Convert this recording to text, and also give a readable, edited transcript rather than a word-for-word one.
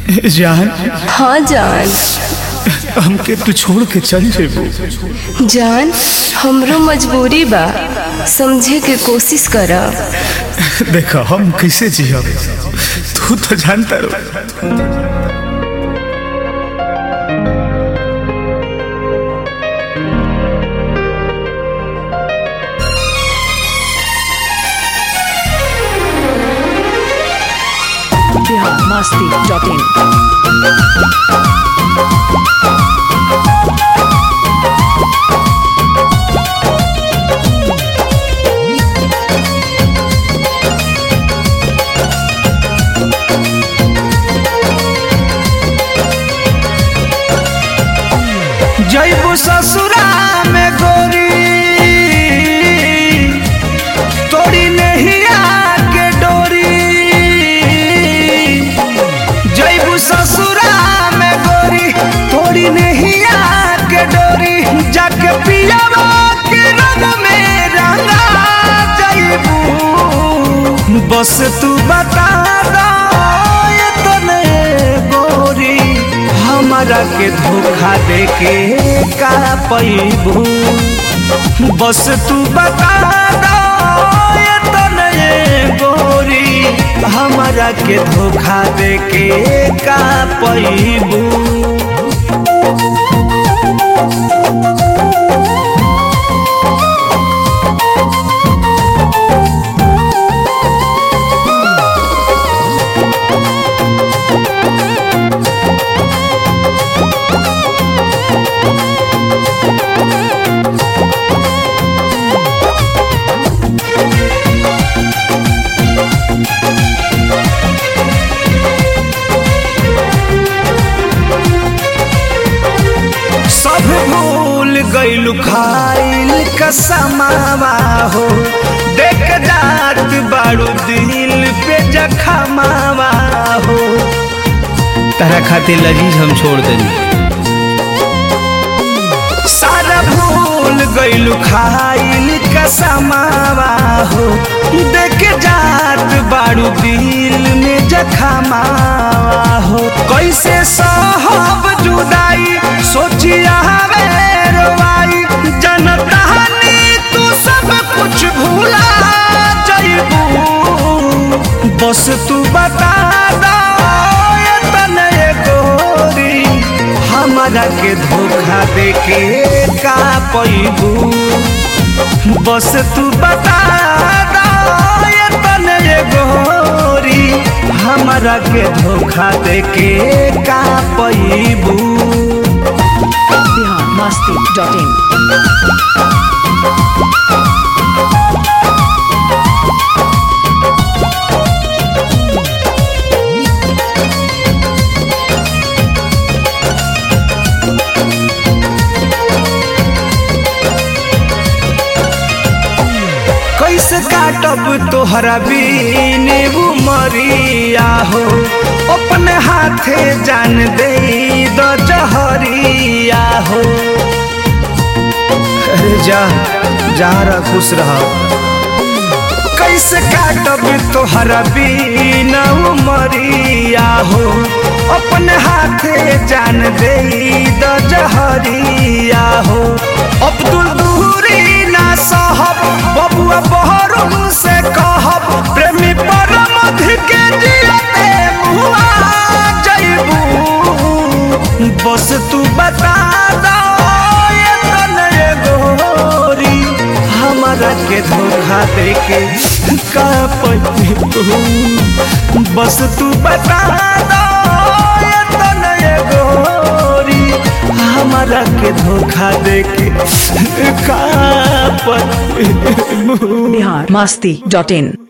जान। हाँ जान। हमके तू छोड़ के चल जेबू। जान हमरो मजबूरी बा, समझे के कोशिश कर। देखा हम कैसे जियब तू तो जानता रहो। masti.in जैबू ससुरा में गोरी तोड़ी नहीं आके डोरी। जैबू ससुरा में गोरी तोड़ी नहीं आके डोरी। जाके पियावा के रंग में रंगा जैबू। बस तू बता दो ये तने गोरी हमारा के धोखा देके का पैबू। बस तू बता दो ये तने गोरी हमारा के धोखा देके का पैबू। सब भूल गइलू खाइल कसमावा हो। देख जात बारू दिल पे जखमावा हो। तारा खातिर लजीज हम छोड़ देनी। सारा भूल गइलू खाइल कसमावा हो। देख जात बारू दिल में जखमावा हो। कैसे सहब जुदाई सोचिया रोवाई। जनतानी तू सब कुछ भूला जइबू। बस तू बता दो ये तने गोरी हमारा के धोखा देके का पैबू। बस तू बता दो ये तने गोरी हमारा के धोखा देके का पैबू। masti.in कैसे काटब तोहरा बीन उमरिया हो। अपने हाथे जान दे दो जहरिया हो। अरे जा जहरा खुश रह। कैसे काटब तोहरा बीन उमरिया हो। अपने हाथे जान दे दो जहरिया हो। अब्दुल दूरी ना सहब बबुआ बहरुम से कहब। प्रेमी परम के जियते मुआ जइबू। बस तू बता दो ये तने गोरी हमारा के धोखा देके का पैबू। बस तू बता दो ये तने गोरी हमारा के धोखा देके का पैबू। masti.in